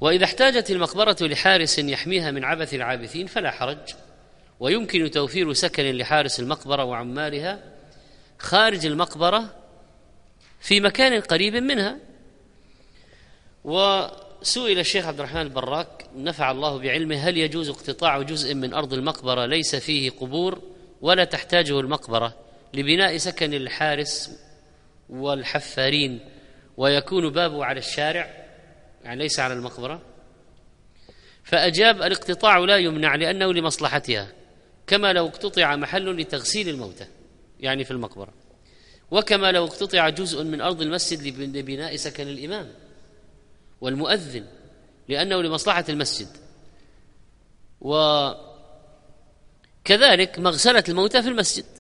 وإذا احتاجت المقبرة لحارس يحميها من عبث العابثين فلا حرج، ويمكن توفير سكن لحارس المقبرة وعمالها خارج المقبرة في مكان قريب منها. وسئل الشيخ عبد الرحمن البراك نفع الله بعلمه: هل يجوز اقتطاع جزء من أرض المقبرة ليس فيه قبور ولا تحتاجه المقبرة لبناء سكن الحارس والحفارين ويكون بابه على الشارع، يعني ليس على المقبرة؟ فأجاب: الاقتطاع لا يمنع لأنه لمصلحتها، كما لو اقتطع محل لتغسيل الموتى يعني في المقبرة، وكما لو اقتطع جزء من أرض المسجد لبناء سكن الإمام والمؤذن لأنه لمصلحة المسجد، وكذلك مغسلة الموتى في المسجد.